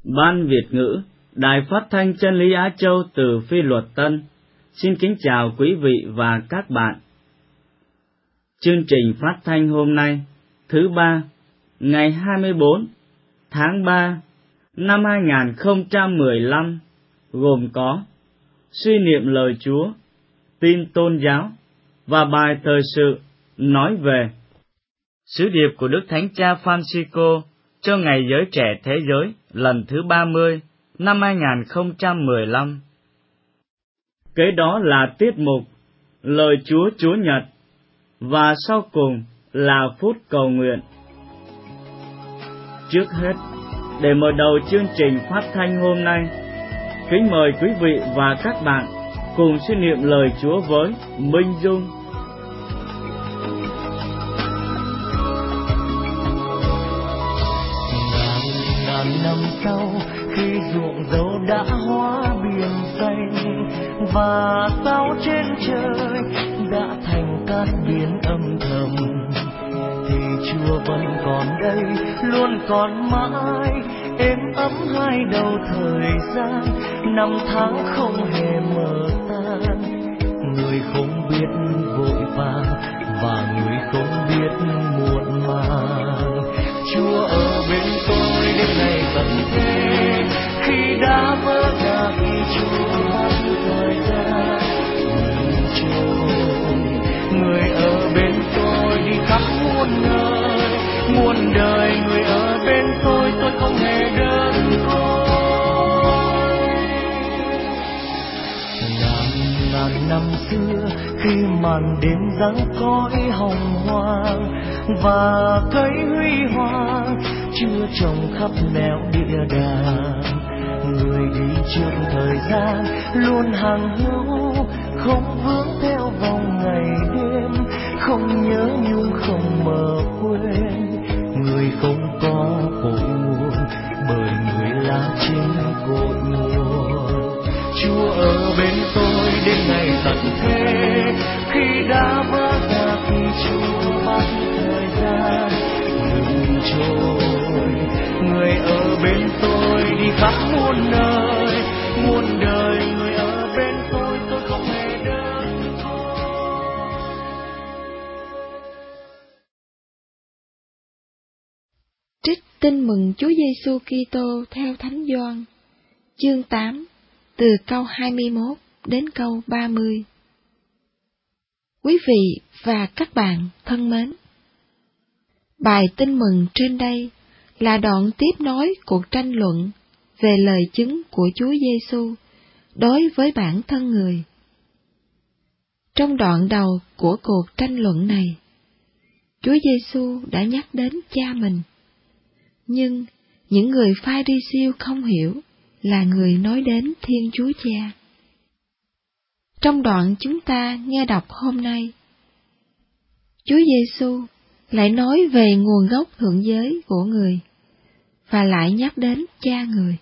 Ban Việt ngữ, Đài Phát thanh Chân lý Á Châu từ Phi Luật Tân, xin kính chào quý vị và các bạn. Chương trình phát thanh hôm nay, thứ ba, ngày 24 tháng 3 năm 2015, gồm có suy niệm lời Chúa, tin tôn giáo và bài thời sự nói về sứ điệp của Đức Thánh Cha Francisco cho Ngày Giới Trẻ Thế Giới lần thứ 30 năm 2015. Kế đó là tiết mục Lời Chúa Chúa Nhật, và sau cùng là phút cầu nguyện. Trước hết, để mở đầu chương trình phát thanh hôm nay, kính mời quý vị và các bạn cùng suy niệm lời Chúa với Minh Dung. Ngàn năm sau, khi ruộng dâu đã hóa biển xanh và sao trên trời đã thành cát biển âm thầm, thì Chúa vẫn còn đây, luôn còn mãi, êm ấm hai đầu thời gian, năm tháng không hề mờ tan. Người không biết vội vàng và người không biết muộn màng, Chúa ở bên tôi đến ngày tận thế. Khi đã vỡ ra, khi Chúa bắt thời gian ngừng trôi, người ở bên tôi đi khắp muôn nơi, muôn đời. Người ở bên tôi không hề đơn côi. Ngàn năm xưa, khi màn đêm giăng cõi hồng hoang và cây huy hoàng chưa trồng khắp nẻo địa đàng, người đi trước thời gian luôn hàng hữu, không vướng theo vòng ngày đêm, không nhớ nhung không mờ quên. Người không có cội nguồn, bởi người là trên cội nguồn. Chúa ở bên tôi đến ngày tận thế. Khi đã vỡ ra, khi Chúa bắt thời gian ngừng trôi, người ở bên tôi đi khắp muôn nơi, muôn đời. Người ở bên tôi không hề đơn côi. Trích Tin mừng Chúa Giêsu Kitô theo Thánh Gioan, chương 8, từ câu 21 đến câu 30. Quý vị và các bạn thân mến, bài tin mừng trên đây là đoạn tiếp nối cuộc tranh luận về lời chứng của Chúa Giêsu đối với bản thân người. Trong đoạn đầu của cuộc tranh luận này, Chúa Giêsu đã nhắc đến Cha mình, nhưng những người Pha-ri-siêu không hiểu là người nói đến Thiên Chúa Cha. Trong đoạn chúng ta nghe đọc hôm nay, Chúa Giêsu lại nói về nguồn gốc thượng giới của người và lại nhắc đến Cha người.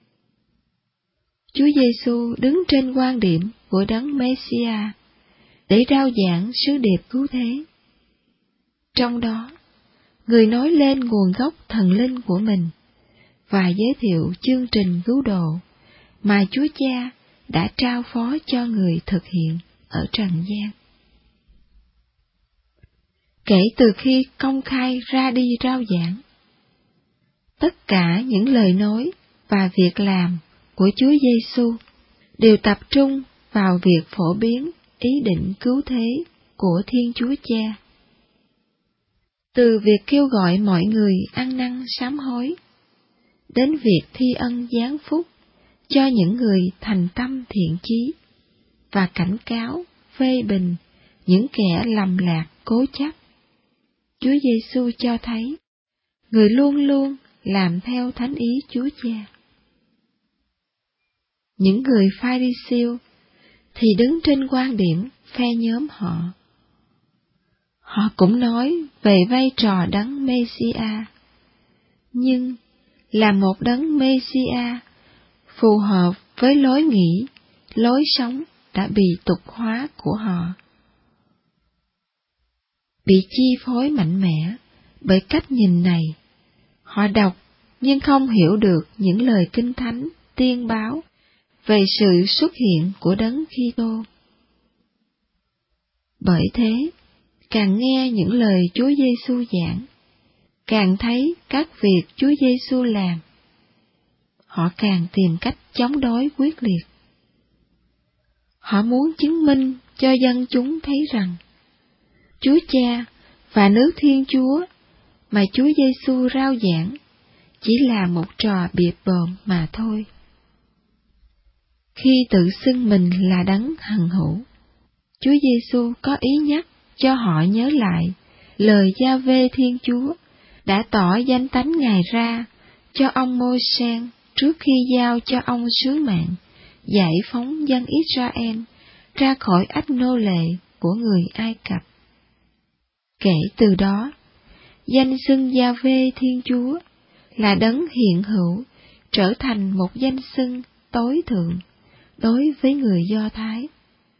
Chúa Giêsu đứng trên quan điểm của Đấng Mê-si-a để rao giảng sứ điệp cứu thế. Trong đó, người nói lên nguồn gốc thần linh của mình và giới thiệu chương trình cứu độ mà Chúa Cha đã trao phó cho người thực hiện ở trần gian. Kể từ khi công khai ra đi rao giảng, tất cả những lời nói và việc làm của Chúa Giêsu đều tập trung vào việc phổ biến ý định cứu thế của Thiên Chúa Cha. Từ việc kêu gọi mọi người ăn năn sám hối, đến việc thi ân giáng phúc cho những người thành tâm thiện chí, và cảnh cáo, phê bình những kẻ lầm lạc cố chấp, Chúa Giêsu cho thấy người luôn luôn làm theo thánh ý Chúa Cha. Những người Pha-ri-siêu thì đứng trên quan điểm phe nhóm họ. Họ cũng nói về vai trò Đấng Mê-si-a, nhưng là một Đấng Mê-si-a phù hợp với lối nghĩ, lối sống đã bị tục hóa của họ. Bị chi phối mạnh mẽ bởi cách nhìn này, họ đọc nhưng không hiểu được những lời Kinh Thánh tiên báo về sự xuất hiện của Đấng Kitô. Bởi thế, càng nghe những lời Chúa Giêsu giảng, càng thấy các việc Chúa Giêsu làm, họ càng tìm cách chống đối quyết liệt. Họ muốn chứng minh cho dân chúng thấy rằng Chúa Cha và nước Thiên Chúa mà Chúa Giêsu rao giảng chỉ là một trò bịp bợm mà thôi. Khi tự xưng mình là Đấng hằng hữu, Chúa Giêsu có ý nhắc cho họ nhớ lại lời Gia-vê Thiên Chúa đã tỏ danh tánh Ngài ra cho ông Môi-se trước khi giao cho ông sứ mạng giải phóng dân Israel ra khỏi ách nô lệ của người Ai Cập. Kể từ đó, danh xưng Gia-vê Thiên Chúa là Đấng hiện hữu trở thành một danh xưng tối thượng đối với người Do Thái.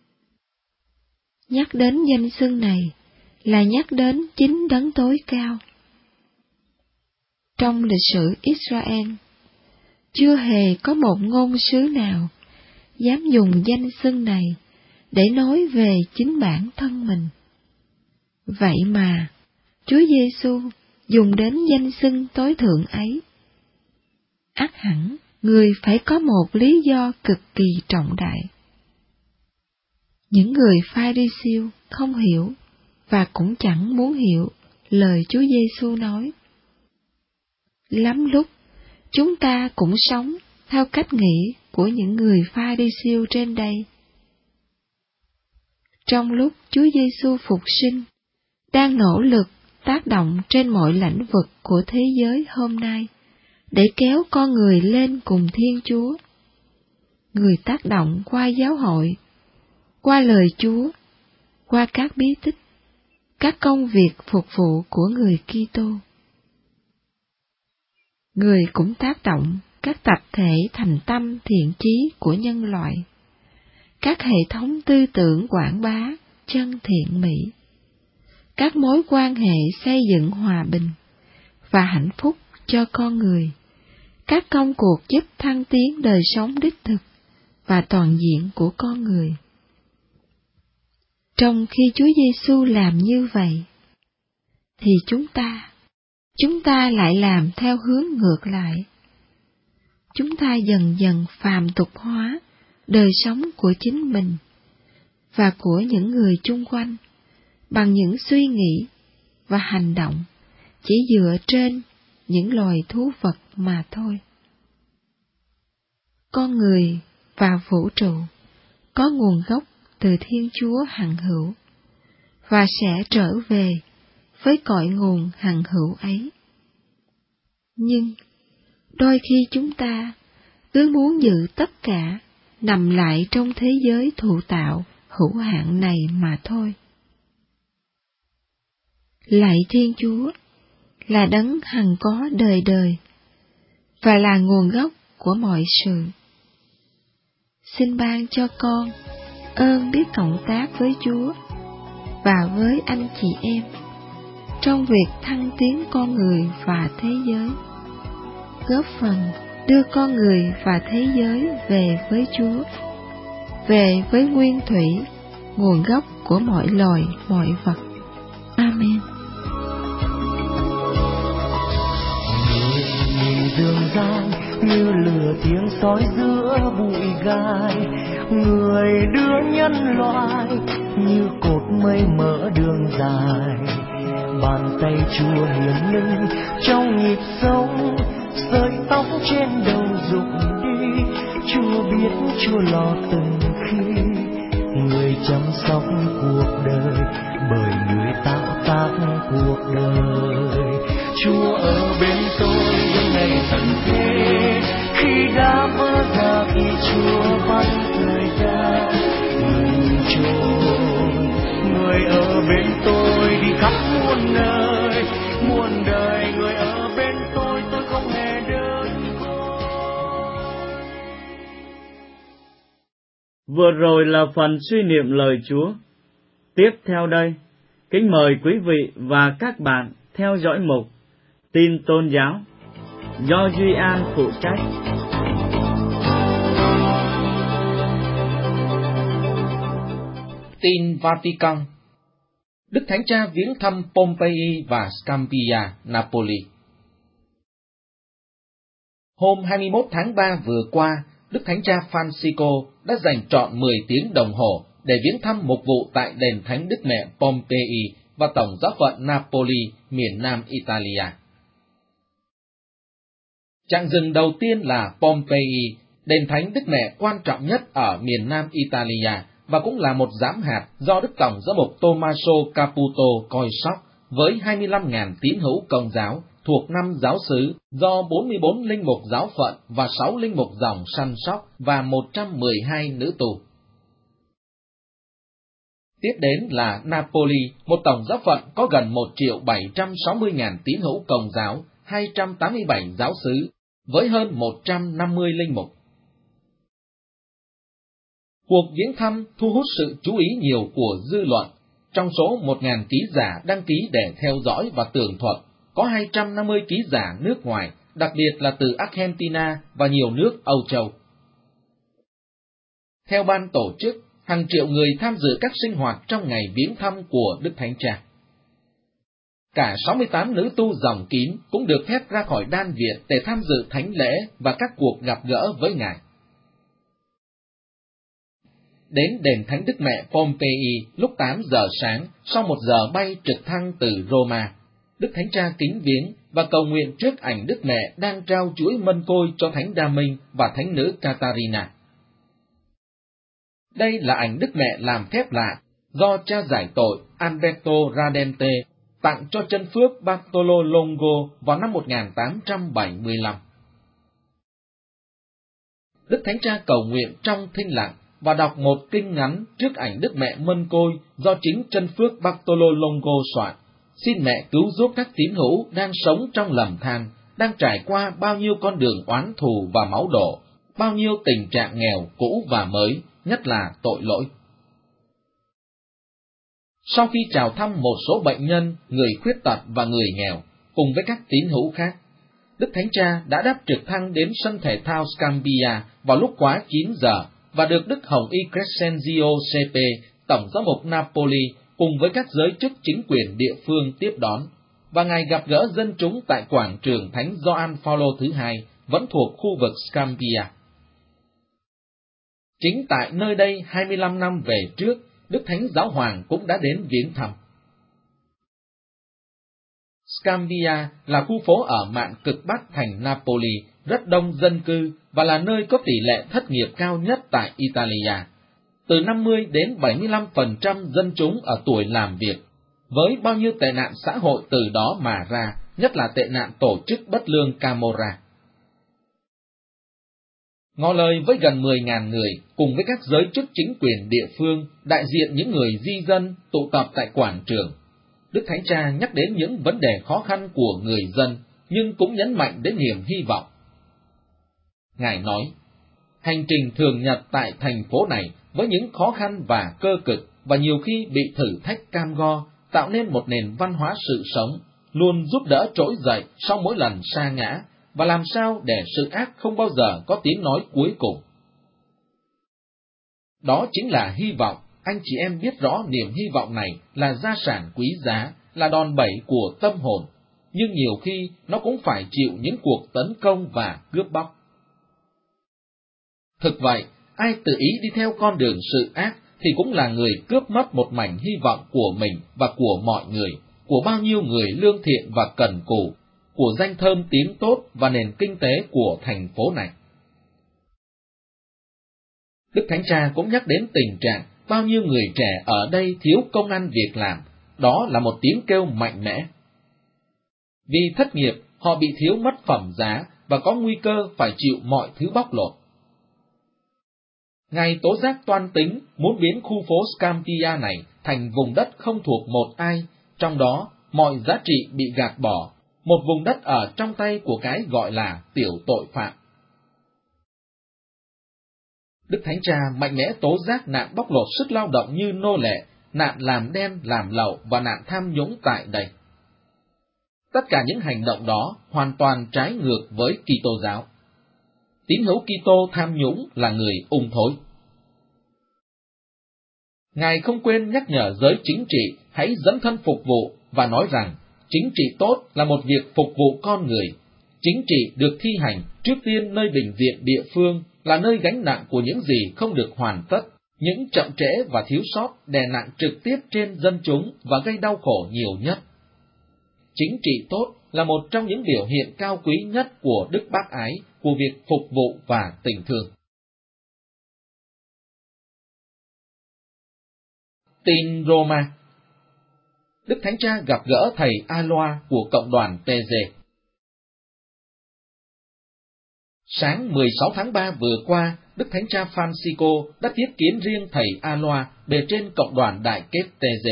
Nhắc đến danh xưng này là nhắc đến chính Đấng tối cao. Trong lịch sử Israel, chưa hề có một ngôn sứ nào dám dùng danh xưng này để nói về chính bản thân mình. Vậy mà, Chúa Giêsu dùng đến danh xưng tối thượng ấy. Ắt hẳn, người phải có một lý do cực kỳ trọng đại. Những người Pha-ri-siêu không hiểu và cũng chẳng muốn hiểu lời Chúa Giêsu nói. Lắm lúc, chúng ta cũng sống theo cách nghĩ của những người Pha-ri-siêu trên đây. Trong lúc Chúa Giêsu phục sinh, đang nỗ lực tác động trên mọi lĩnh vực của thế giới hôm nay để kéo con người lên cùng Thiên Chúa. Người tác động qua giáo hội, qua lời Chúa, qua các bí tích, các công việc phục vụ của người Kitô. Người cũng tác động các tập thể thành tâm thiện chí của nhân loại, các hệ thống tư tưởng quảng bá chân thiện mỹ, các mối quan hệ xây dựng hòa bình và hạnh phúc cho con người, các công cuộc giúp thăng tiến đời sống đích thực và toàn diện của con người. Trong khi Chúa Giêsu làm như vậy, thì chúng ta lại làm theo hướng ngược lại. Chúng ta dần dần phàm tục hóa đời sống của chính mình và của những người chung quanh bằng những suy nghĩ và hành động chỉ dựa trên những loài thú vật mà thôi. Con người và vũ trụ có nguồn gốc từ Thiên Chúa hằng hữu và sẽ trở về với cội nguồn hằng hữu ấy. Nhưng đôi khi chúng ta cứ muốn giữ tất cả nằm lại trong thế giới thụ tạo hữu hạn này mà thôi. Lạy Thiên Chúa là Đấng hằng có đời đời và là nguồn gốc của mọi sự. Xin ban cho con ơn biết cộng tác với Chúa và với anh chị em trong việc thăng tiến con người và thế giới, góp phần đưa con người và thế giới về với Chúa, về với nguyên thủy, nguồn gốc của mọi loài, mọi vật. Amen. Nhìn đường dài như lửa tiếng sói giữa bụi gai, người đưa nhân loại như cột mây mở đường dài. Bàn tay Chúa hiển linh trong nhịp sống, sợi tóc trên đầu rụng đi. Chúa biết, Chúa lo từng khi, người chăm sóc cuộc đời bởi người tạo tác cuộc đời. Chúa ở bên tôi những ngày tận thế, khi đã vỡ ra khi Chúa bắt thời gian ngừng trôi. Người ở bên tôi đi khắp muôn nơi, muôn đời người ở bên tôi không hề đơn côi. Vừa rồi là phần suy niệm lời Chúa. Tiếp theo đây, kính mời quý vị và các bạn theo dõi mục Tin Tôn Giáo. do Duy An phụ trách. Tin Vatican. Đức Thánh Cha viếng thăm Pompei và Scampia, Napoli. Hôm 21 tháng 3 vừa qua, Đức Thánh Cha Francisco đã dành trọn 10 tiếng đồng hồ để viếng thăm mục vụ tại đền Thánh Đức Mẹ Pompei và Tổng giáo phận Napoli, miền Nam Italia. Chặng dừng đầu tiên là Pompei, đền Thánh Đức Mẹ quan trọng nhất ở miền Nam Italia và cũng là một giám hạt do Đức Tổng giám mục Tommaso Caputo coi sóc với 25.000 tín hữu Công giáo thuộc 5 giáo xứ do 44 linh mục giáo phận và 6 linh mục dòng săn sóc và 112 nữ tù. Tiếp đến là Napoli, một tổng giáo phận có gần 1.760.000 tín hữu Công giáo, 287 giáo xứ, với hơn 150 linh mục. Cuộc viếng thăm thu hút sự chú ý nhiều của dư luận. Trong số 1.000 ký giả đăng ký để theo dõi và tường thuật, có 250 ký giả nước ngoài, đặc biệt là từ Argentina và nhiều nước Âu Châu. Theo ban tổ chức, hàng triệu người tham dự các sinh hoạt trong ngày viếng thăm của Đức Thánh Cha. Cả 68 nữ tu dòng kín cũng được phép ra khỏi đan viện để tham dự thánh lễ và các cuộc gặp gỡ với Ngài. Đến đền Thánh Đức Mẹ Pompei lúc 8 giờ sáng, sau 1 giờ bay trực thăng từ Roma, Đức Thánh Cha kính viếng và cầu nguyện trước ảnh Đức Mẹ đang trao chuỗi mân côi cho Thánh Đa Minh và Thánh nữ Catarina. Đây là ảnh Đức Mẹ làm phép lạ do cha giải tội Alberto Radente tặng cho chân phước Bartolo Longo vào năm 1875. Đức Thánh Cha cầu nguyện trong thinh lặng và đọc một kinh ngắn trước ảnh Đức Mẹ mân côi do chính chân phước Bartolo Longo soạn. Xin Mẹ cứu giúp các tín hữu đang sống trong lầm than, đang trải qua bao nhiêu con đường oán thù và máu đổ, bao nhiêu tình trạng nghèo cũ và mới, nhất là tội lỗi. Sau khi chào thăm một số bệnh nhân, người khuyết tật và người nghèo, cùng với các tín hữu khác, Đức Thánh Cha đã đáp trực thăng đến sân thể thao Scampia vào lúc quá 9 giờ và được Đức Hồng Y Crescenzio CP, Tổng giám mục Napoli, cùng với các giới chức chính quyền địa phương tiếp đón, và Ngài gặp gỡ dân chúng tại quảng trường Thánh Gioan Phaolô thứ hai, vẫn thuộc khu vực Scampia. Chính tại nơi đây 25 năm về trước, Đức Thánh Giáo Hoàng cũng đã đến viếng thăm. Scampia là khu phố ở mạn cực bắc thành Napoli, rất đông dân cư và là nơi có tỷ lệ thất nghiệp cao nhất tại Italia. Từ 50 đến 75% dân chúng ở tuổi làm việc, với bao nhiêu tệ nạn xã hội từ đó mà ra, nhất là tệ nạn tổ chức bất lương Camorra. Ngỏ lời với gần 10.000 người, cùng với các giới chức chính quyền địa phương, đại diện những người di dân tụ tập tại quảng trường, Đức Thánh Cha nhắc đến những vấn đề khó khăn của người dân, nhưng cũng nhấn mạnh đến niềm hy vọng. Ngài nói, hành trình thường nhật tại thành phố này với những khó khăn và cơ cực và nhiều khi bị thử thách cam go, tạo nên một nền văn hóa sự sống, luôn giúp đỡ trỗi dậy sau mỗi lần sa ngã, và làm sao để sự ác không bao giờ có tiếng nói cuối cùng. Đó chính là hy vọng. Anh chị em biết rõ niềm hy vọng này là gia sản quý giá, là đòn bẩy của tâm hồn, nhưng nhiều khi nó cũng phải chịu những cuộc tấn công và cướp bóc. Thực vậy, ai tự ý đi theo con đường sự ác thì cũng là người cướp mất một mảnh hy vọng của mình và của mọi người, của bao nhiêu người lương thiện và cần cù, của danh thơm tiếng tốt và nền kinh tế của thành phố này. Đức Thánh Cha cũng nhắc đến tình trạng bao nhiêu người trẻ ở đây thiếu công ăn việc làm, đó là một tiếng kêu mạnh mẽ. Vì thất nghiệp, họ bị thiếu mất phẩm giá và có nguy cơ phải chịu mọi thứ bóc lột. Ngài tố giác toan tính muốn biến khu phố Scampia này thành vùng đất không thuộc một ai, trong đó mọi giá trị bị gạt bỏ, một vùng đất ở trong tay của cái gọi là tiểu tội phạm. Đức Thánh Cha mạnh mẽ tố giác nạn bóc lột sức lao động như nô lệ, nạn làm đen làm lậu và nạn tham nhũng tại đây. Tất cả những hành động đó hoàn toàn trái ngược với Kitô giáo. Tín hữu Kitô tham nhũng là người ung thối. Ngài không quên nhắc nhở giới chính trị hãy dấn thân phục vụ và nói rằng chính trị tốt là một việc phục vụ con người. Chính trị được thi hành trước tiên nơi bệnh viện địa phương là nơi gánh nặng của những gì không được hoàn tất, những chậm trễ và thiếu sót đè nặng trực tiếp trên dân chúng và gây đau khổ nhiều nhất. Chính trị tốt là một trong những biểu hiện cao quý nhất của đức bác ái, của việc phục vụ và tình thương. Tin Roma. Đức Thánh Cha gặp gỡ thầy Alois của cộng đoàn TG. Sáng 16 tháng 3 vừa qua, Đức Thánh Cha Francisco đã tiếp kiến riêng thầy Alois bề trên cộng đoàn đại kết TG.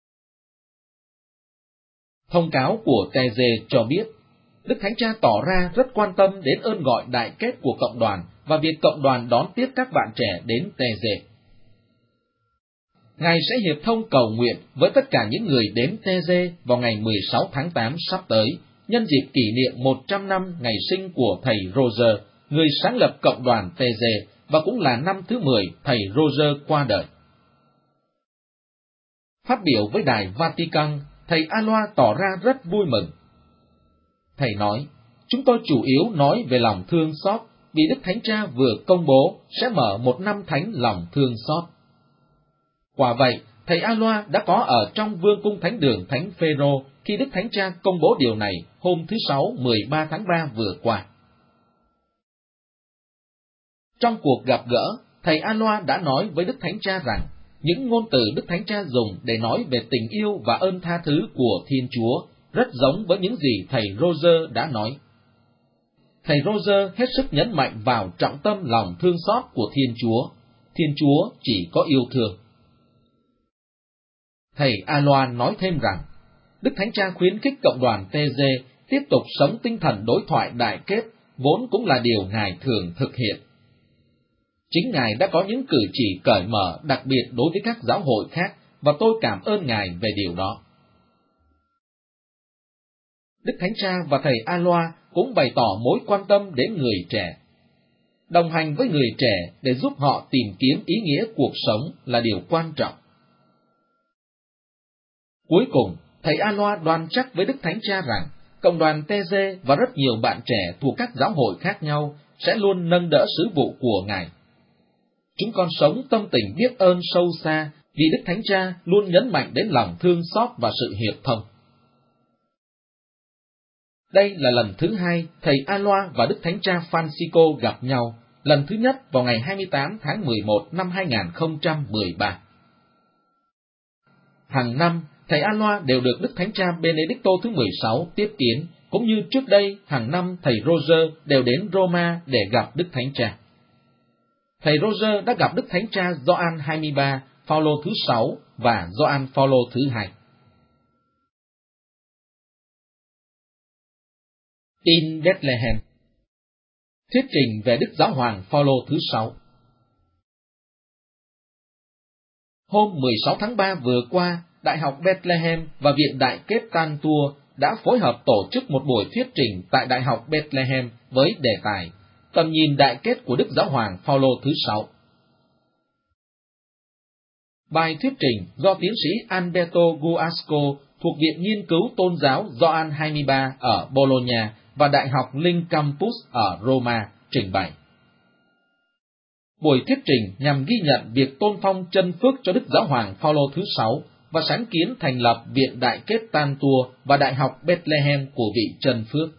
Thông cáo của TG cho biết, Đức Thánh Cha tỏ ra rất quan tâm đến ơn gọi đại kết của cộng đoàn và việc cộng đoàn đón tiếp các bạn trẻ đến TG. Ngài sẽ hiệp thông cầu nguyện với tất cả những người đến TG vào ngày 16 tháng 8 sắp tới, nhân dịp kỷ niệm 100 năm ngày sinh của thầy Roger, người sáng lập cộng đoàn TG, và cũng là năm thứ 10 thầy Roger qua đời. Phát biểu với đài Vatican, thầy Alois tỏ ra rất vui mừng. Thầy nói, chúng tôi chủ yếu nói về lòng thương xót, vì Đức Thánh Cha vừa công bố sẽ mở một năm thánh lòng thương xót. Quả vậy, thầy Alois đã có ở trong Vương cung Thánh đường Thánh Phêrô khi Đức Thánh Cha công bố điều này hôm thứ Sáu 13 tháng 3 vừa qua. Trong cuộc gặp gỡ, thầy Alois đã nói với Đức Thánh Cha rằng, những ngôn từ Đức Thánh Cha dùng để nói về tình yêu và ơn tha thứ của Thiên Chúa rất giống với những gì thầy Roger đã nói. Thầy Roger hết sức nhấn mạnh vào trọng tâm lòng thương xót của Thiên Chúa. Thiên Chúa chỉ có yêu thương. Thầy Alois nói thêm rằng, Đức Thánh Cha khuyến khích cộng đoàn TG tiếp tục sống tinh thần đối thoại đại kết, vốn cũng là điều Ngài thường thực hiện. Chính Ngài đã có những cử chỉ cởi mở đặc biệt đối với các giáo hội khác, và tôi cảm ơn Ngài về điều đó. Đức Thánh Cha và thầy Alois cũng bày tỏ mối quan tâm đến người trẻ. Đồng hành với người trẻ để giúp họ tìm kiếm ý nghĩa cuộc sống là điều quan trọng. Cuối cùng, thầy Alois đoan chắc với Đức Thánh Cha rằng, cộng đoàn TG và rất nhiều bạn trẻ thuộc các giáo hội khác nhau sẽ luôn nâng đỡ sứ vụ của Ngài. Chúng con sống tâm tình biết ơn sâu xa vì Đức Thánh Cha luôn nhấn mạnh đến lòng thương xót và sự hiệp thông. Đây là lần thứ hai thầy Alois và Đức Thánh Cha Francisco gặp nhau, lần thứ nhất vào ngày 28 tháng 11 năm 2013. Hàng năm, thầy Alois đều được Đức Thánh Cha Benedicto thứ 16 tiếp kiến, cũng như trước đây, hàng năm thầy Roger đều đến Roma để gặp Đức Thánh Cha. Thầy Roger đã gặp Đức Thánh Cha Gioan 23, Phaolô thứ 6 và Gioan Phaolô thứ 2. Tin Bethlehem. Thuyết trình về Đức Giáo hoàng Phaolô thứ 6. Hôm 16 tháng 3 vừa qua, Đại học Bethlehem và Viện Đại kết Tantua đã phối hợp tổ chức một buổi thuyết trình tại Đại học Bethlehem với đề tài Tầm nhìn đại kết của Đức Giáo hoàng Phaolô thứ 6. Bài thuyết trình do tiến sĩ Alberto Guasco thuộc Viện Nghiên cứu Tôn giáo Gioan 23 ở Bologna và Đại học Linh Campus ở Roma trình bày. Buổi thuyết trình nhằm ghi nhận việc tôn phong chân phước cho Đức Giáo hoàng Phaolô thứ 6 và sáng kiến thành lập Viện Đại kết Tantua và Đại học Bethlehem của vị chân phước.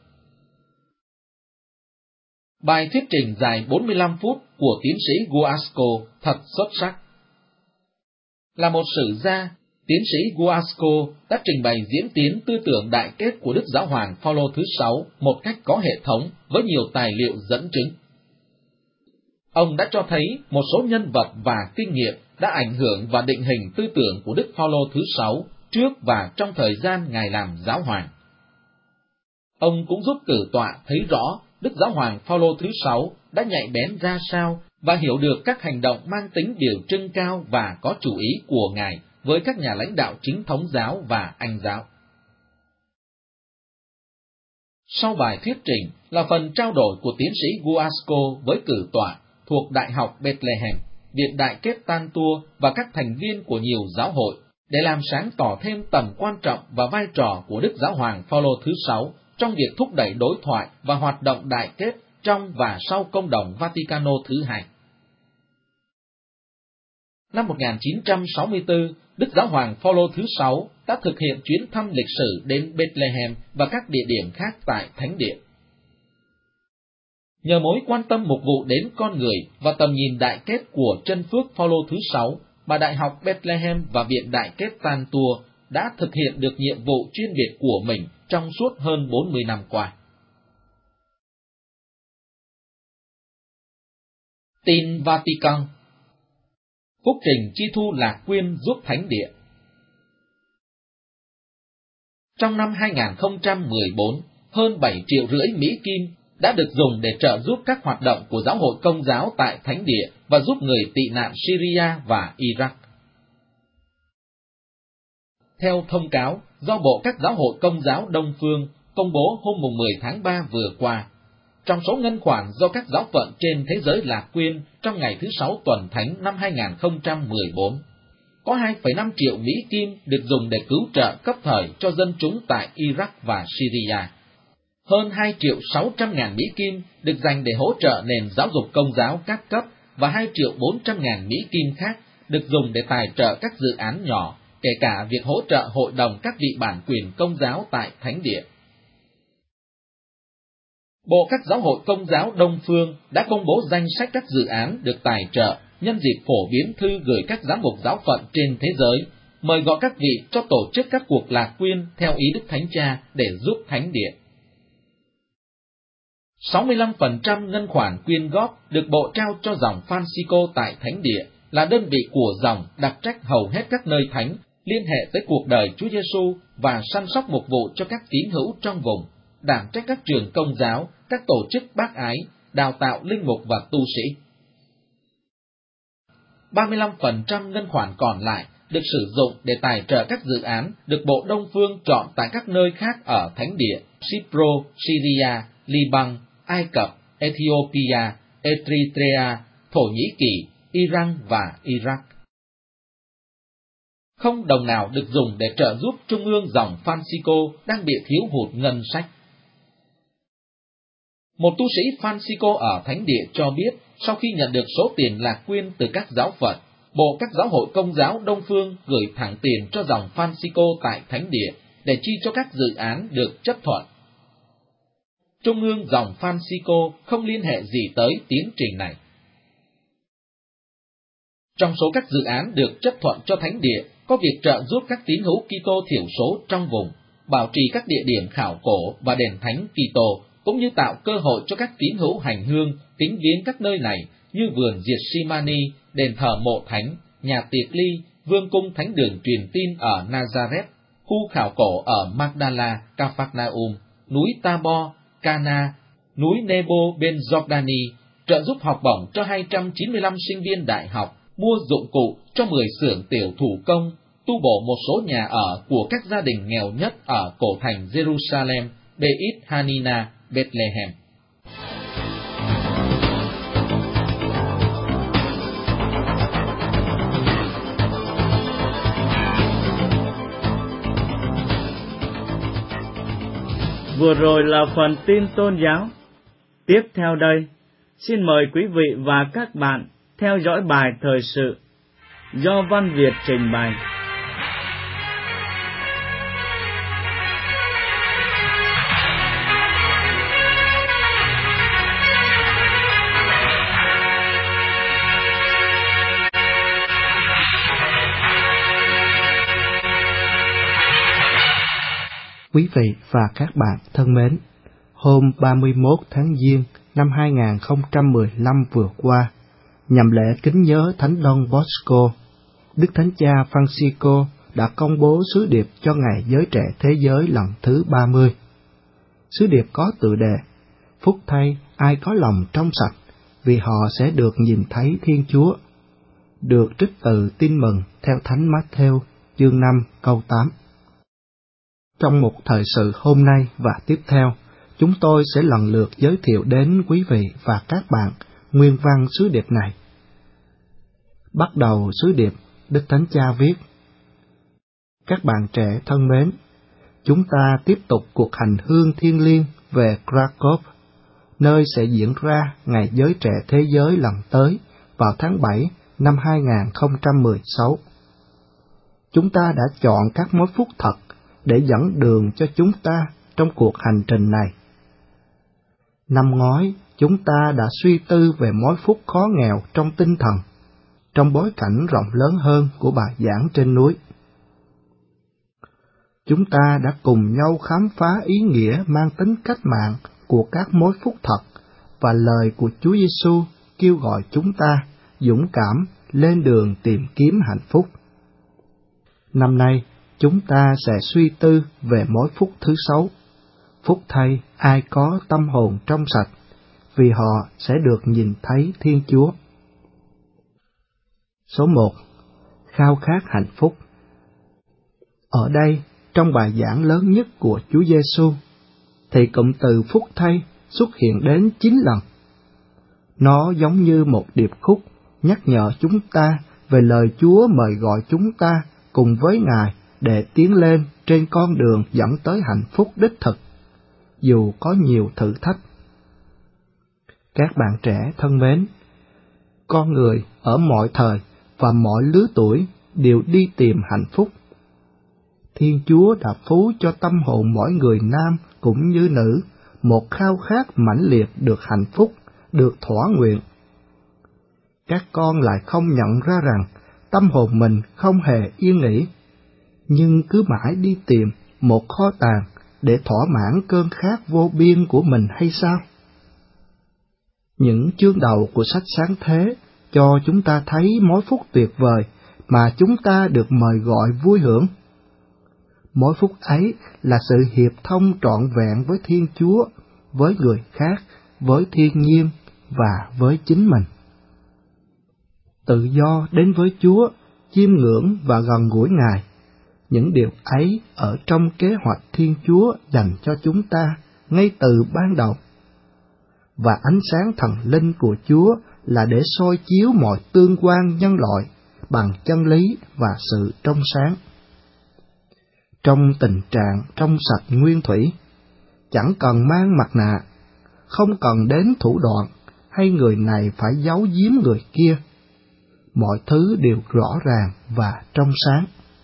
Bài thuyết trình dài 45 phút của tiến sĩ Guasco thật xuất sắc. Là một sử gia, tiến sĩ Guasco đã trình bày diễn tiến tư tưởng đại kết của Đức Giáo hoàng Phaolô thứ 6 một cách có hệ thống với nhiều tài liệu dẫn chứng. Ông đã cho thấy một số nhân vật và kinh nghiệm đã ảnh hưởng và định hình tư tưởng của Đức Phaolô thứ 6 trước và trong thời gian Ngài làm giáo hoàng. Ông cũng giúp cử tọa thấy rõ Đức Giáo hoàng Phaolô thứ 6 đã nhạy bén ra sao và hiểu được các hành động mang tính biểu trưng cao và có chủ ý của Ngài với các nhà lãnh đạo chính thống giáo và Anh giáo. Sau bài thuyết trình là phần trao đổi của tiến sĩ Guasco với cử tọa thuộc Đại học Bethlehem, Viện Đại kết Tantua và các thành viên của nhiều giáo hội, để làm sáng tỏ thêm tầm quan trọng và vai trò của Đức Giáo hoàng Phaolô thứ 6 trong việc thúc đẩy đối thoại và hoạt động đại kết trong và sau Công đồng Vaticano thứ 2. Năm 1964, Đức Giáo hoàng Phaolô thứ 6 đã thực hiện chuyến thăm lịch sử đến Bethlehem và các địa điểm khác tại Thánh Địa. Nhờ mối quan tâm mục vụ đến con người và tầm nhìn đại kết của chân phước Phaolô thứ 6, mà Đại học Bethlehem và Viện Đại kết Tantua đã thực hiện được nhiệm vụ chuyên biệt của mình trong suốt hơn 40 năm qua. Tin Vatican. Phúc trình chi thu lạc quyên giúp Thánh Địa. Trong năm 2014, hơn 7,5 triệu Mỹ Kim đã được dùng để trợ giúp các hoạt động của Giáo hội Công giáo tại Thánh Địa và giúp người tị nạn Syria và Iraq. Theo thông cáo do Bộ các Giáo hội Công giáo Đông Phương công bố hôm 10 tháng 3 vừa qua, trong số ngân khoản do các giáo phận trên thế giới lạc quyên trong ngày thứ 6 tuần thánh năm 2014, có 2,5 triệu Mỹ Kim được dùng để cứu trợ cấp thời cho dân chúng tại Iraq và Syria. Hơn 2.600.000 Mỹ Kim được dành để hỗ trợ nền giáo dục Công giáo các cấp và 2.400.000 Mỹ Kim khác được dùng để tài trợ các dự án nhỏ, kể cả việc hỗ trợ hội đồng các vị bản quyền Công giáo tại Thánh Địa. Bộ các Giáo hội Công giáo Đông Phương đã công bố danh sách các dự án được tài trợ nhân dịp phổ biến thư gửi các giám mục giáo phận trên thế giới, mời gọi các vị cho tổ chức các cuộc lạc quyên theo ý Đức Thánh Cha để giúp Thánh Địa. 65% ngân khoản quyên góp được Bộ trao cho dòng Francisco tại Thánh Địa là đơn vị của dòng đặc trách hầu hết các nơi thánh, liên hệ tới cuộc đời Chúa Giêsu và săn sóc mục vụ cho các tín hữu trong vùng, đảm trách các trường Công giáo, các tổ chức bác ái, đào tạo linh mục và tu sĩ. 35% ngân khoản còn lại được sử dụng để tài trợ các dự án được Bộ Đông Phương chọn tại các nơi khác ở Thánh Địa, Cyprus, Syria, Liban, Ai Cập, Ethiopia, Eritrea, Thổ Nhĩ Kỳ, Iran và Iraq. Không đồng nào được dùng để trợ giúp Trung ương dòng Francisco đang bị thiếu hụt ngân sách. Một tu sĩ Francisco ở Thánh Địa cho biết, sau khi nhận được số tiền lạc quyên từ các giáo phận, Bộ các Giáo hội Công giáo Đông Phương gửi thẳng tiền cho dòng Francisco tại Thánh Địa để chi cho các dự án được chấp thuận. Trung ương dòng Francisco không liên hệ gì tới tiến trình này. Trong số các dự án được chấp thuận cho Thánh Địa, có việc trợ giúp các tín hữu Kitô thiểu số trong vùng, bảo trì các địa điểm khảo cổ và đền thánh Kitô, cũng như tạo cơ hội cho các tín hữu hành hương kính viếng các nơi này như vườn Gethsemane, đền thờ mộ thánh, nhà tiệc ly, vương cung thánh đường truyền tin ở Nazareth, khu khảo cổ ở Magdala, Capharnaum, núi Tabor, Cana, núi Nebo bên Jordani, trợ giúp học bổng cho 295 sinh viên đại học, mua dụng cụ cho 10 xưởng tiểu thủ công, tu bổ một số nhà ở của các gia đình nghèo nhất ở cổ thành Jerusalem, Beit Hanina, Bethlehem. Vừa rồi là phần tin tôn giáo. Tiếp theo đây, xin mời quý vị và các bạn theo dõi bài thời sự do Văn Việt trình bày. Quý vị và các bạn thân mến, hôm 31 tháng Giêng năm 2015 vừa qua, nhằm lễ kính nhớ Thánh Don Bosco, Đức Thánh Cha Francisco đã công bố sứ điệp cho Ngày Giới Trẻ Thế Giới lần thứ 30. Sứ điệp có tựa đề: Phúc thay ai có lòng trong sạch, vì họ sẽ được nhìn thấy Thiên Chúa, được trích từ Tin Mừng theo Thánh Mát-thêu chương 5 câu 8. Trong một thời sự hôm nay và tiếp theo, chúng tôi sẽ lần lượt giới thiệu đến quý vị và các bạn nguyên văn sứ điệp này. Bắt đầu sứ điệp, Đức Thánh Cha viết: Các bạn trẻ thân mến, chúng ta tiếp tục cuộc hành hương thiêng liêng về Krakow, nơi sẽ diễn ra Ngày Giới Trẻ Thế Giới lần tới vào tháng 7 năm 2016. Chúng ta đã chọn các mối phúc thật để dẫn đường cho chúng ta trong cuộc hành trình này. Năm ngoái, chúng ta đã suy tư về mối phúc khó nghèo trong tinh thần, trong bối cảnh rộng lớn hơn của bài giảng trên núi. Chúng ta đã cùng nhau khám phá ý nghĩa mang tính cách mạng của các mối phúc thật và lời của Chúa Giêsu kêu gọi chúng ta dũng cảm lên đường tìm kiếm hạnh phúc. Năm nay, chúng ta sẽ suy tư về mối phúc thứ 6. Phúc thay ai có tâm hồn trong sạch, vì họ sẽ được nhìn thấy Thiên Chúa. Số 1. Khao khát hạnh phúc. Ở đây, trong bài giảng lớn nhất của Chúa Giêsu, thì cụm từ phúc thay xuất hiện đến 9 lần. Nó giống như một điệp khúc nhắc nhở chúng ta về lời Chúa mời gọi chúng ta cùng với Ngài để tiến lên trên con đường dẫn tới hạnh phúc đích thực, dù có nhiều thử thách. Các bạn trẻ thân mến, con người ở mọi thời và mọi lứa tuổi đều đi tìm hạnh phúc. Thiên Chúa đã phú cho tâm hồn mỗi người nam cũng như nữ một khao khát mãnh liệt được hạnh phúc, được thỏa nguyện. Các con lại không nhận ra rằng tâm hồn mình không hề yên nghỉ, nhưng cứ mãi đi tìm một kho tàng để thỏa mãn cơn khát vô biên của mình hay sao? Những chương đầu của sách Sáng Thế cho chúng ta thấy mối phúc tuyệt vời mà chúng ta được mời gọi vui hưởng. Mối phúc ấy là sự hiệp thông trọn vẹn với Thiên Chúa, với người khác, với thiên nhiên và với chính mình. Tự do đến với Chúa, chiêm ngưỡng và gần gũi Ngài, những điều ấy ở trong kế hoạch Thiên Chúa dành cho chúng ta ngay từ ban đầu. Và ánh sáng thần linh của Chúa là để soi chiếu mọi tương quan nhân loại bằng chân lý và sự trong sáng. Trong tình trạng trong sạch nguyên thủy, chẳng cần mang mặt nạ, không cần đến thủ đoạn hay người này phải giấu giếm người kia. Mọi thứ đều rõ ràng và trong sáng.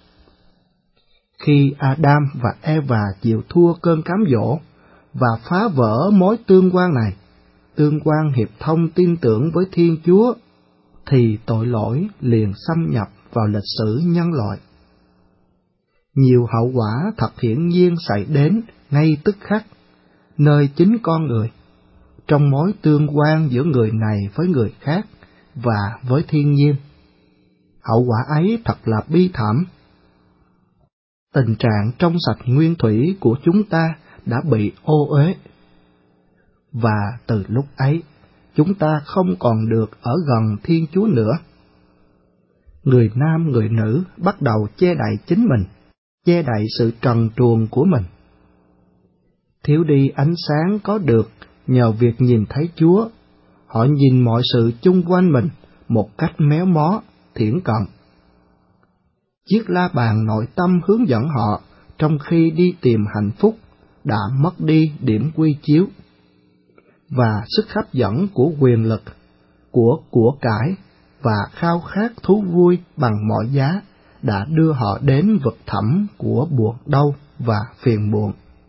Khi Adam và Eva chịu thua cơn cám dỗ và phá vỡ mối tương quan này, tương quan hiệp thông tin tưởng với Thiên Chúa, thì tội lỗi liền xâm nhập vào lịch sử nhân loại. Nhiều hậu quả thật hiển nhiên xảy đến ngay tức khắc, nơi chính con người, trong mối tương quan giữa người này với người khác và với thiên nhiên. Hậu quả ấy thật là bi thảm. Tình trạng trong sạch nguyên thủy của chúng ta đã bị ô uế, và từ lúc ấy, chúng ta không còn được ở gần Thiên Chúa nữa. Người nam người nữ bắt đầu che đậy chính mình, che đậy sự trần truồng của mình. Thiếu đi ánh sáng có được nhờ việc nhìn thấy Chúa, họ nhìn mọi sự chung quanh mình một cách méo mó, thiển cận. Chiếc la bàn nội tâm hướng dẫn họ trong khi đi tìm hạnh phúc đã mất đi điểm quy chiếu, và sức hấp dẫn của quyền lực, của cải và khao khát thú vui bằng mọi giá đã đưa họ đến vực thẳm của buồn đau và phiền muộn.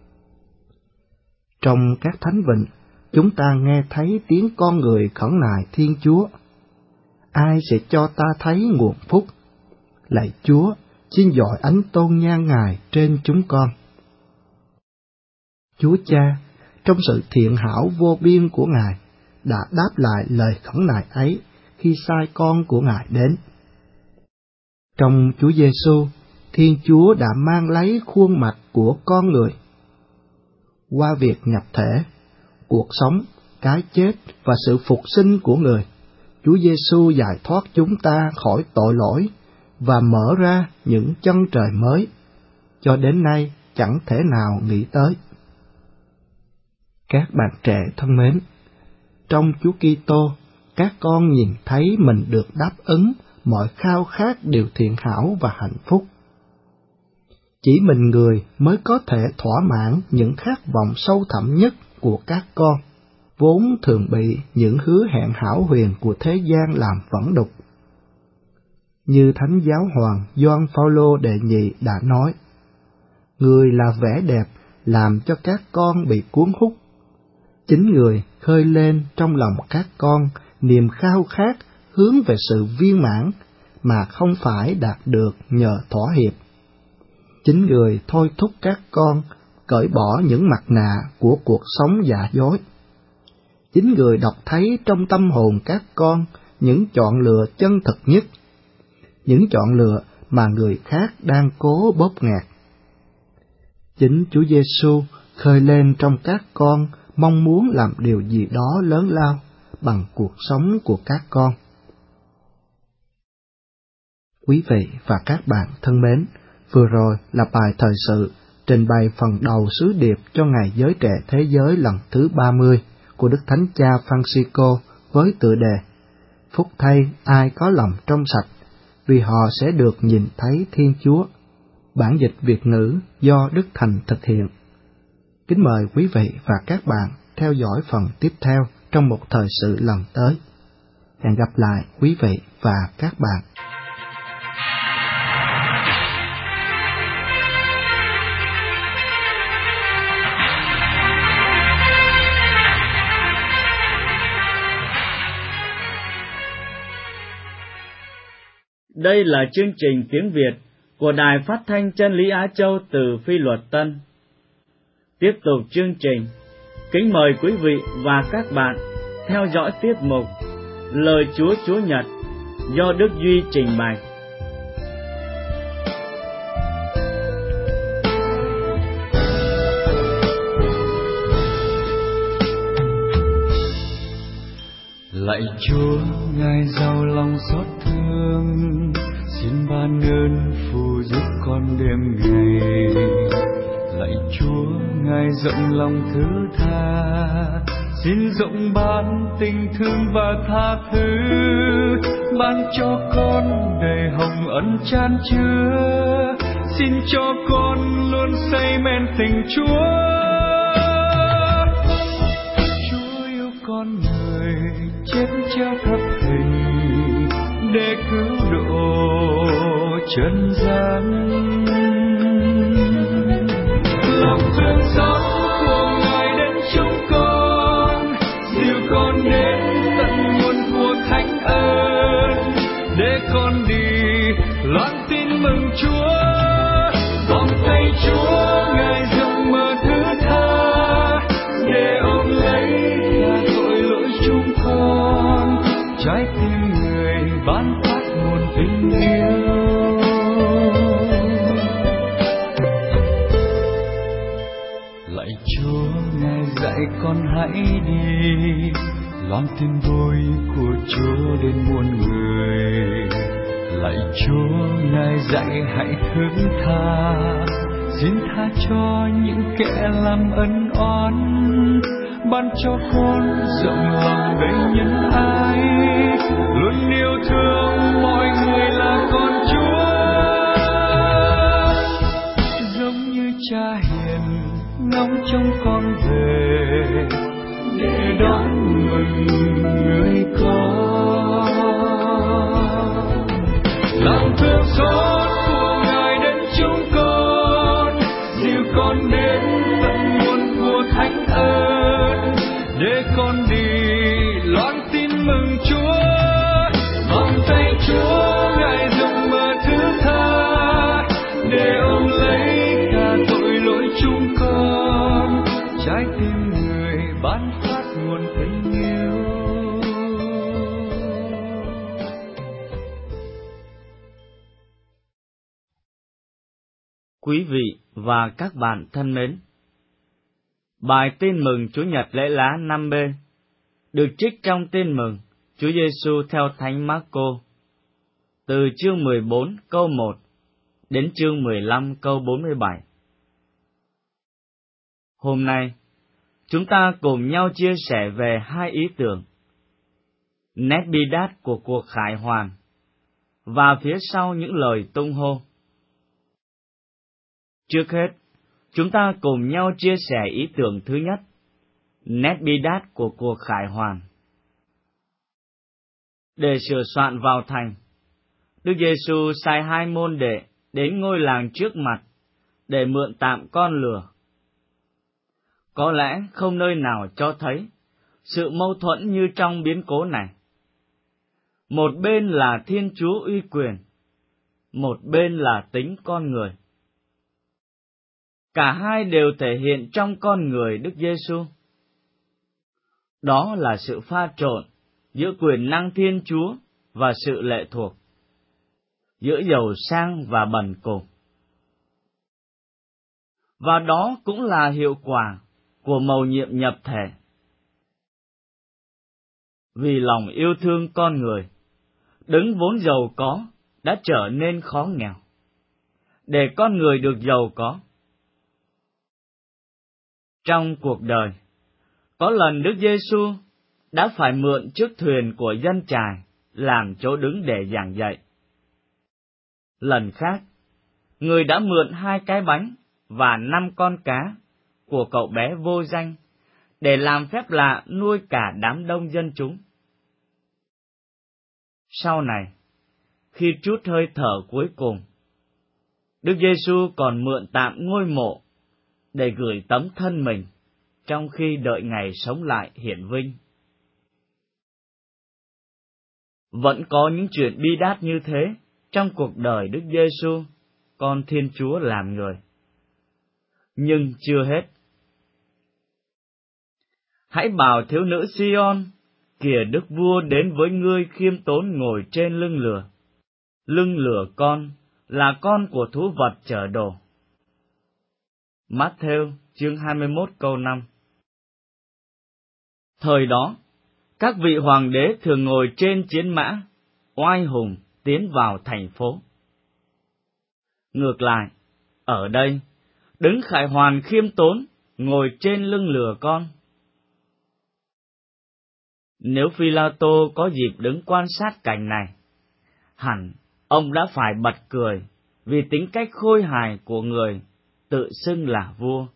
Trong các thánh vịnh, chúng ta nghe thấy tiếng con người khẩn nài Thiên Chúa: Ai sẽ cho ta thấy nguồn phúc? Lạy Chúa, xin dọi ánh tôn nhan Ngài trên chúng con. Chúa Cha, trong sự thiện hảo vô biên của Ngài, đã đáp lại lời khẩn nài ấy khi sai con của Ngài đến. Trong Chúa Giêsu, Thiên Chúa đã mang lấy khuôn mặt của con người. Qua việc nhập thể, cuộc sống, cái chết và sự phục sinh của người, Chúa Giêsu giải thoát chúng ta khỏi tội lỗi và mở ra những chân trời mới, cho đến nay chẳng thể nào nghĩ tới. Các bạn trẻ thân mến, trong Chúa Kitô, các con nhìn thấy mình được đáp ứng mọi khao khát điều thiện hảo và hạnh phúc. Chỉ mình người mới có thể thỏa mãn những khát vọng sâu thẳm nhất của các con, vốn thường bị những hứa hẹn hão huyền của thế gian làm vẩn đục. Như Thánh Giáo hoàng Gioan Phaolô đệ nhị đã nói, người là vẻ đẹp làm cho các con bị cuốn hút. Chính người khơi lên trong lòng các con niềm khao khát hướng về sự viên mãn mà không phải đạt được nhờ thỏa hiệp. Chính người thôi thúc các con cởi bỏ những mặt nạ của cuộc sống giả dối. Chính người đọc thấy trong tâm hồn các con những chọn lựa chân thực nhất, những chọn lựa mà người khác đang cố bóp nghẹt. Chính Chúa Giêsu khơi lên trong các con mong muốn làm điều gì đó lớn lao bằng cuộc sống của các con. Quý vị và các bạn thân mến, vừa rồi là bài thời sự trình bày phần đầu sứ điệp cho Ngày Giới Trẻ Thế Giới lần thứ 30 của Đức Thánh Cha Francisco với tựa đề Phúc thay ai có lòng trong sạch, vì họ sẽ được nhìn thấy Thiên Chúa. Bản dịch Việt ngữ do Đức Thành thực hiện. Kính mời quý vị và các bạn theo dõi phần tiếp theo trong một thời sự lần tới. Hẹn gặp lại quý vị và các bạn. Đây là chương trình tiếng Việt của Đài Phát thanh Chân lý Á Châu từ Phi Luật Tân. Tiếp tục chương trình, kính mời quý vị và các bạn theo dõi tiết mục Lời Chúa Chúa Nhật do Đức Duy trình bày. Lạy Chúa, Ngài giàu lòng xót thương, xin ban ơn phù giúp con đêm ngày. Lạy Chúa, Ngài rộng lòng thứ tha, xin rộng ban tình thương và tha thứ, ban cho con đầy hồng ân chan chứa, xin cho con luôn say men tình Chúa. Chúa yêu con người chết treo thập hình để cứu độ trần gian. Lòng thương xót của Ngài đến chúng con, dìu con đến tận nguồn của thánh ơn, để con đi loan tin mừng Chúa. Vòng tay Chúa Ngài rộng mở thứ tha, để ôm lấy cả tội lỗi chúng con, trái tim người ban phát nguồn tình yêu. Lạy Chúa, Ngài dạy con hãy đi, loan tin vui của Chúa đến muôn người. Lạy Chúa, Ngài dạy hãy thứ tha, xin tha cho những kẻ làm ân oán, ban cho con rộng lòng đầy nhân ái, luôn yêu thương mọi người là con Chúa. Giống như Cha hiền ngóng trông con về, để đón mừng người con. Lòng thương xót của Ngài đến chúng con, dìu con đến tận nguồn của thánh ơn, để con đi loan tin mừng Chúa. Vòng tay Chúa Ngài rộng mở thứ tha, để ôm lấy cả tội lỗi chúng con, trái tim người ban phát nguồn tình yêu. Quý vị và các bạn thân mến, bài tin mừng Chúa Nhật lễ lá 5B được trích trong tin mừng Chúa Giêsu theo Thánh Mác-cô, từ chương 14 câu 1 đến chương 15 câu 47. Hôm nay, chúng ta cùng nhau chia sẻ về hai ý tưởng: nét bi đát của cuộc khải hoàn và phía sau những lời tung hô. Trước hết, chúng ta cùng nhau chia sẻ ý tưởng thứ nhất, nét bi đát của cuộc khải hoàn. Để sửa soạn vào thành, Đức Giêsu sai 2 môn đệ đến ngôi làng trước mặt để mượn tạm con lừa. Có lẽ không nơi nào cho thấy sự mâu thuẫn như trong biến cố này. Một bên là Thiên Chúa uy quyền, một bên là tính con người. Cả hai đều thể hiện trong con người Đức Giêsu. Đó là sự pha trộn giữa quyền năng Thiên Chúa và sự lệ thuộc, giữa giàu sang và bần cùng. Và đó cũng là hiệu quả của mầu nhiệm nhập thể. Vì lòng yêu thương con người, Đấng vốn giàu có đã trở nên khó nghèo, để con người được giàu có. Trong cuộc đời, có lần Đức Giêsu đã phải mượn chiếc thuyền của dân chài làm chỗ đứng để giảng dạy. Lần khác, người đã mượn 2 cái bánh và 5 con cá của cậu bé vô danh để làm phép lạ nuôi cả đám đông dân chúng. Sau này, khi trút hơi thở cuối cùng, Đức Giêsu còn mượn tạm ngôi mộ để gửi tấm thân mình trong khi đợi ngày sống lại hiển vinh. Vẫn có những chuyện bi đát như thế trong cuộc đời Đức Giêsu, con Thiên Chúa làm người. Nhưng chưa hết. Hãy bảo thiếu nữ Sion, kìa Đức Vua đến với ngươi khiêm tốn ngồi trên lưng lừa. Lưng lừa con là con của thú vật chở đồ. Mát-thêu chương 21 câu 5. Thời đó, các vị hoàng đế thường ngồi trên chiến mã, oai hùng tiến vào thành phố. Ngược lại, ở đây, Đấng khải hoàn khiêm tốn ngồi trên lưng lừa con. Nếu Phi-la-tô có dịp đứng quan sát cảnh này, hẳn ông đã phải bật cười vì tính cách khôi hài của người tự xưng là vua.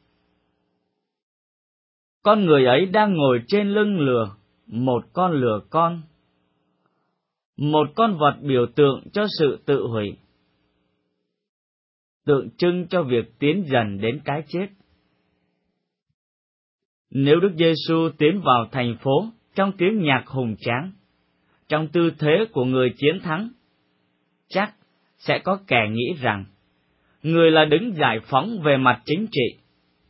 Con người ấy đang ngồi trên lưng lừa một con lừa con, một con vật biểu tượng cho sự tự hủy, tượng trưng cho việc tiến dần đến cái chết. Nếu Đức Giêsu tiến vào thành phố trong tiếng nhạc hùng tráng, trong tư thế của người chiến thắng, chắc sẽ có kẻ nghĩ rằng người là đứng giải phóng về mặt chính trị.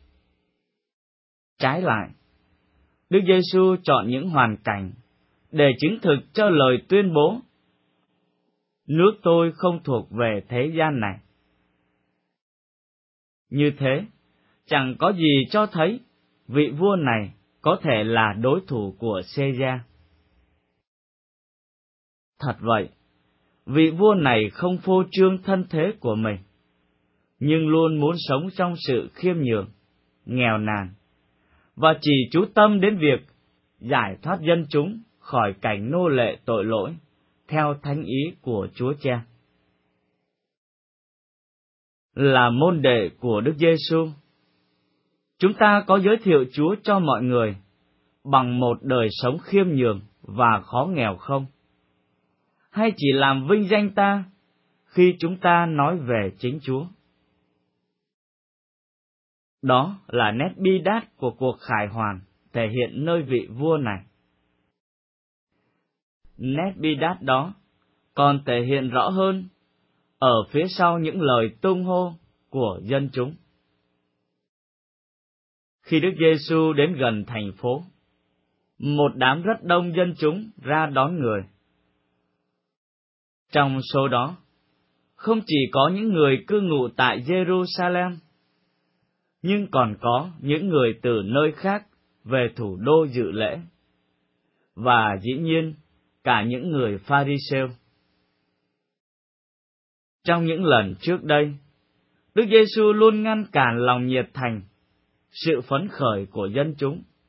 Trái lại, Đức Giêsu chọn những hoàn cảnh để chứng thực cho lời tuyên bố: nước tôi không thuộc về thế gian này. Như thế, chẳng có gì cho thấy vị vua này có thể là đối thủ của Caesar. Thật vậy, vị vua này không phô trương thân thế của mình, nhưng luôn muốn sống trong sự khiêm nhường, nghèo nàn, và chỉ chú tâm đến việc giải thoát dân chúng khỏi cảnh nô lệ tội lỗi, theo thánh ý của Chúa Cha. Là môn đệ của Đức Giêsu, chúng ta có giới thiệu Chúa cho mọi người bằng một đời sống khiêm nhường và khó nghèo không? Hay chỉ làm vinh danh ta khi chúng ta nói về chính Chúa? Đó là nét bi đát của cuộc khải hoàn thể hiện nơi vị vua này. Nét bi đát đó còn thể hiện rõ hơn ở phía sau những lời tung hô của dân chúng. Khi Đức Giêsu đến gần thành phố, một đám rất đông dân chúng ra đón người. Trong số đó, không chỉ có những người cư ngụ tại Jerusalem, nhưng còn có những người từ nơi khác về thủ đô dự lễ, và dĩ nhiên cả những người Pha-ri-sêu. Trong những lần trước đây, Đức Giêsu luôn ngăn cản lòng nhiệt thành, sự phấn khởi của dân chúng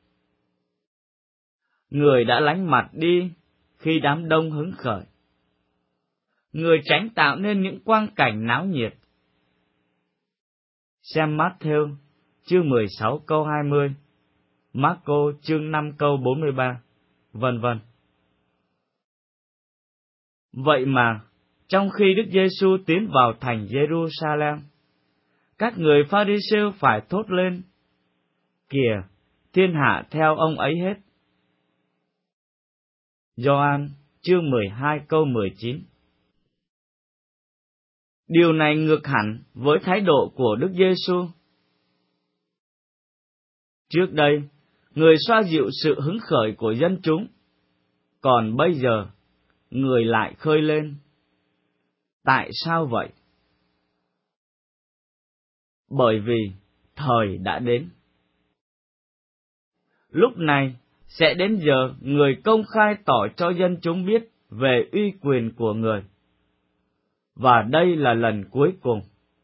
Người đã lánh mặt đi khi đám đông hứng khởi. Người tránh tạo nên những quang cảnh náo nhiệt. Xem Matthew chương 16 câu 20, Marco chương 5 câu 43, vân vân. Vậy mà, trong khi Đức Giêsu tiến vào thành Jerusalem, các người Pha-ri-siêu phải thốt lên: Kìa, thiên hạ theo ông ấy hết. Gioan chương 12 câu 19. Điều này ngược hẳn với thái độ của Đức Giêsu. Trước đây, người xoa dịu sự hứng khởi của dân chúng, còn bây giờ, người lại khơi lên. Tại sao vậy? Bởi vì thời đã đến. Lúc này sẽ đến giờ người công khai tỏ cho dân chúng biết về uy quyền của người. Và đây là lần cuối cùng.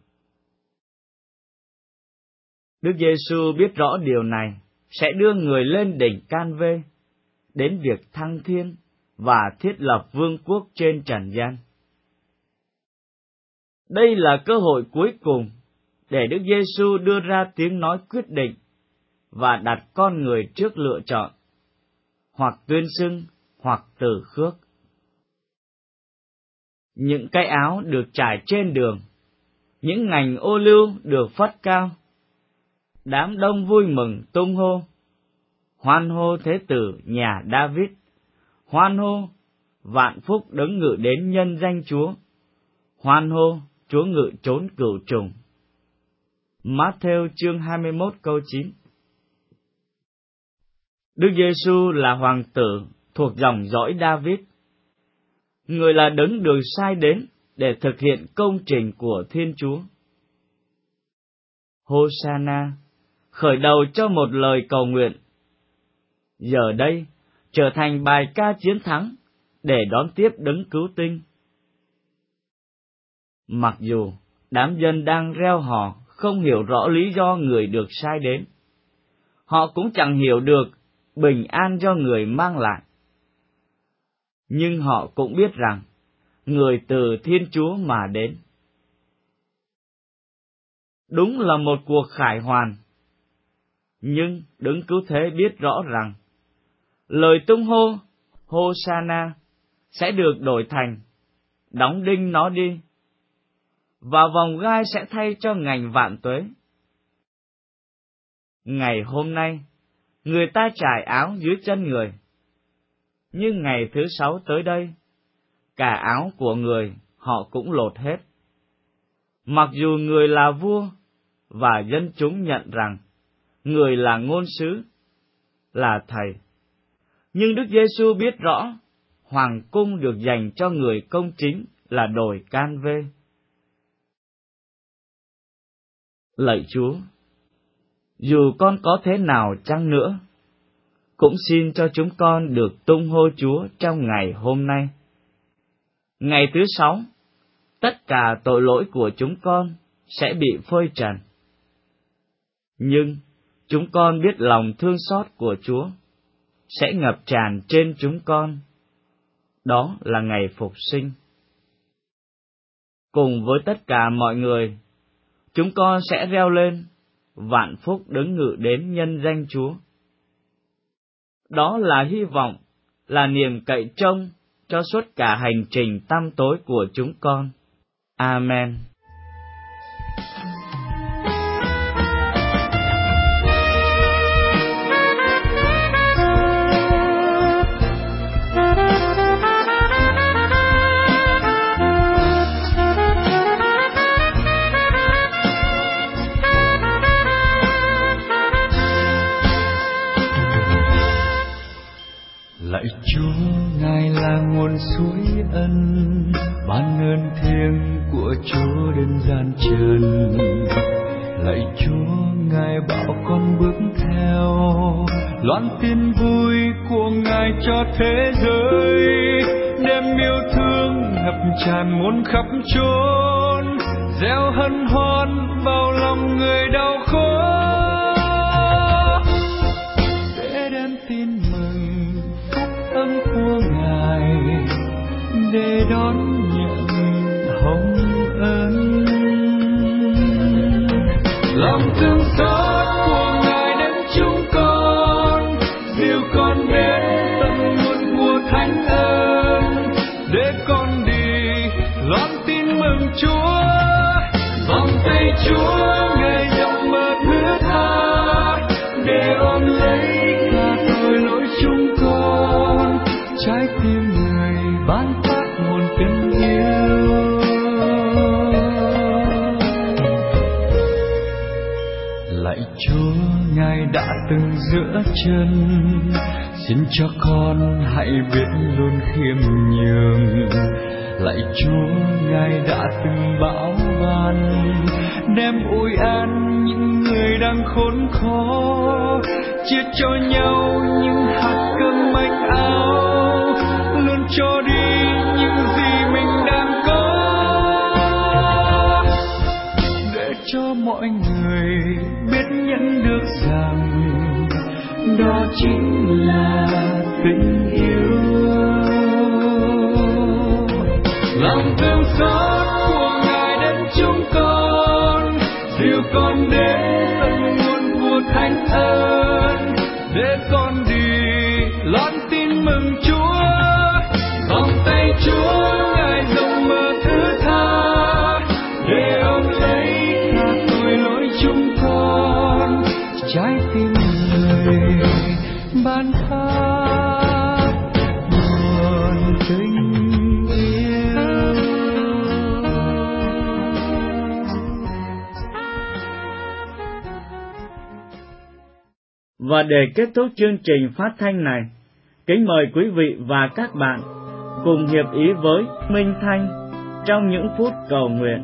Đức Giêsu biết rõ điều này sẽ đưa người lên đỉnh Can-vê, đến việc thăng thiên và thiết lập vương quốc trên trần gian. Đây là cơ hội cuối cùng để Đức Giêsu đưa ra tiếng nói quyết định và đặt con người trước lựa chọn, hoặc tuyên xưng hoặc từ khước. Những cái áo được trải trên đường, những ngành ô liu được phất cao. Đám đông vui mừng tung hô: Hoan hô Thế tử nhà David, hoan hô vạn phúc đấng ngự đến nhân danh Chúa, hoan hô Chúa ngự trốn cửu trùng. Matthew chương 21 câu 9. Đức Giêsu là hoàng tử thuộc dòng dõi David. Người là đấng được sai đến để thực hiện công trình của Thiên Chúa. Hosanna khởi đầu cho một lời cầu nguyện, giờ đây trở thành bài ca chiến thắng để đón tiếp đấng cứu tinh. Mặc dù đám dân đang reo hò không hiểu rõ lý do người được sai đến, họ cũng chẳng hiểu được bình an do người mang lại. Nhưng họ cũng biết rằng người từ Thiên Chúa mà đến. Đúng là một cuộc khải hoàn, nhưng đấng cứu thế biết rõ rằng lời tung hô Hosanna sẽ được đổi thành đóng đinh nó đi, và vòng gai sẽ thay cho ngành vạn tuế. Ngày hôm nay, người ta trải áo dưới chân người, nhưng ngày thứ 6 tới đây, cả áo của người họ cũng lột hết. Mặc dù người là vua, và dân chúng nhận rằng người là ngôn sứ, là thầy, nhưng Đức Giêsu biết rõ hoàng cung được dành cho người công chính là đồi Can-vê. Lạy Chúa, dù con có thế nào chăng nữa, cũng xin cho chúng con được tung hô Chúa trong ngày hôm nay. Ngày thứ 6, tất cả tội lỗi của chúng con sẽ bị phơi trần. Nhưng chúng con biết lòng thương xót của Chúa sẽ ngập tràn trên chúng con. Đó là ngày phục sinh. Cùng với tất cả mọi người, chúng con sẽ reo lên: Vạn phúc đấng ngự đến nhân danh Chúa. Đó là hy vọng, là niềm cậy trông cho suốt cả hành trình tăm tối của chúng con. Amen. Lạy Chúa, Ngài là nguồn suối ân, ban ơn thiêng của Chúa đến gian trần. Lạy Chúa, Ngài bảo con bước theo, loan tin vui của Ngài cho thế giới. Đêm yêu thương ngập tràn muôn khắp chốn, gieo hân hoan vào lòng người đau khổ. Để đem tin mừng lòng thương xót của Ngài đến chúng con, dìu con đến tận nguồn của thánh ơn, để con đi loan tin mừng Chúa. Vòng tay Chúa Ngài rộng mở thứ tha, để ôm lấy cả tội lỗi chúng con. Trái tim Người ban phát nguồn tình yêu. Lạy Chúa, Ngài đã từng giữa chân, xin cho con hãy biết luôn khiêm nhường. Lạy Chúa, Ngài đã từng bảo ban, đem ôi an những người đang khốn khó, chia cho nhau những hạt cơm manh áo, luôn cho đi những gì mình đang có, để cho mọi người biết nhận được rằng đó chính là tình yêu. Lòng thương xót của Ngài đến chúng con, dìu con đến tận nguồn của thánh ơn, để con đi loan tin mừng Chúa. Vòng tay Chúa Ngài rộng mở thứ tha, để ôm lấy cả tội lỗi chúng con. Trái tim Người ban phát nguồn tình yêu. Và để kết thúc chương trình phát thanh này, kính mời quý vị và các bạn cùng hiệp ý với Minh Thanh trong những phút cầu nguyện.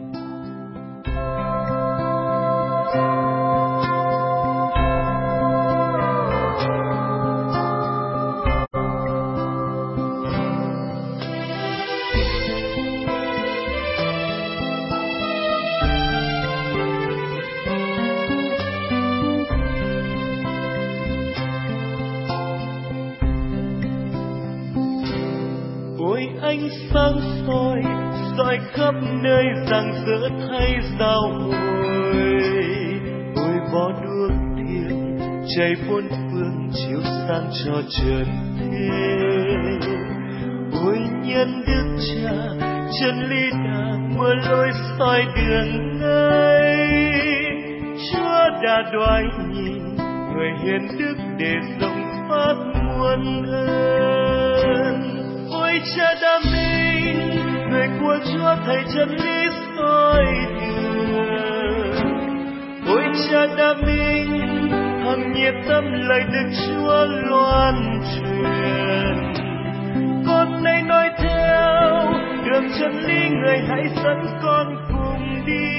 Ôi ánh sáng soi soi khắp nơi rạng rỡ thay giao hội. Ôi bó đuốc thiêng cháy bốn phương chiếu sáng cho trần thế. Ôi nhân Đức Cha chân lý đàng mở lối soi đường ngay. Chúa đã đoái nhìn người hiền đức để rộng phát muôn ơn. Ôi Cha đa minh, người của Chúa thầy chân lý soi đường. Ôi Cha đa minh, hằng nhiệt tâm lời Đức Chúa loan truyền. Con nay nói theo đường chân lý, người hãy dẫn con cùng đi.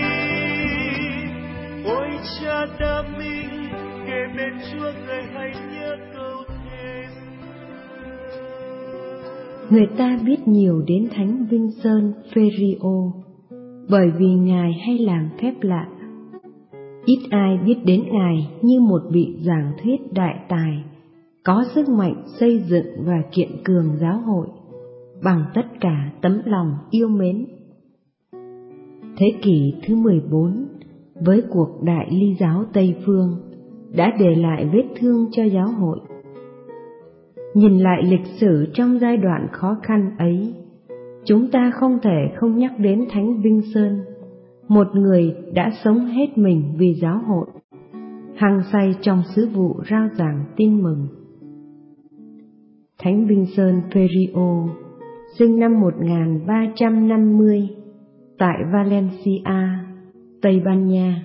Ôi Cha đa minh, kề bên Chúa người hãy nhớ câu thề. Người ta biết nhiều đến Thánh Vincent Ferriol bởi vì Ngài hay làm phép lạ. Ít ai biết đến Ngài như một vị giảng thuyết đại tài, có sức mạnh xây dựng và kiện cường giáo hội bằng tất cả tấm lòng yêu mến. Thế kỷ thứ 14, với cuộc đại ly giáo Tây Phương, đã để lại vết thương cho giáo hội. Nhìn lại lịch sử trong giai đoạn khó khăn ấy, chúng ta không thể không nhắc đến Thánh Vincent, một người đã sống hết mình vì giáo hội, hăng say trong sứ vụ rao giảng tin mừng. Thánh Vincent Ferriol sinh năm 1350 tại Valencia, Tây Ban Nha.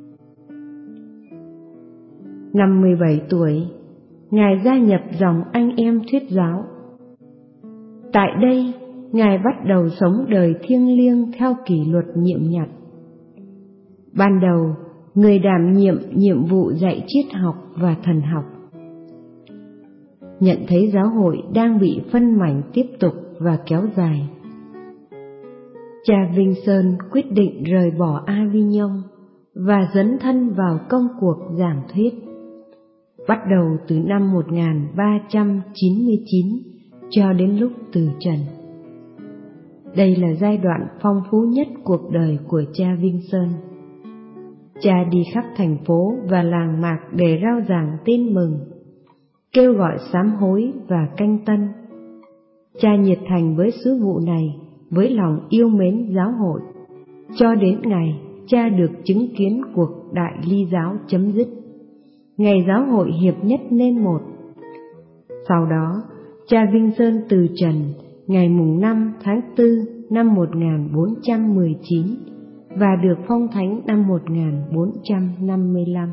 Năm 17 tuổi, Ngài gia nhập dòng anh em thuyết giáo. Tại đây, Ngài bắt đầu sống đời thiêng liêng theo kỷ luật nhiệm nhặt. Ban đầu, người đảm nhiệm vụ dạy triết học và thần học. Nhận thấy giáo hội đang bị phân mảnh tiếp tục và kéo dài, cha Vincent quyết định rời bỏ Avignon và dấn thân vào công cuộc giảng thuyết. Bắt đầu từ năm 1399 cho đến lúc từ trần. Đây là giai đoạn phong phú nhất cuộc đời của cha Vincent. Cha đi khắp thành phố và làng mạc để rao giảng tin mừng, kêu gọi sám hối và canh tân. Cha nhiệt thành với sứ vụ này với lòng yêu mến giáo hội, cho đến ngày cha được chứng kiến cuộc đại ly giáo chấm dứt, ngày giáo hội hiệp nhất nên một. Sau đó, cha Vinh Sơn từ trần ngày mùng 5 tháng 4 năm 1419 và được phong thánh năm 1455.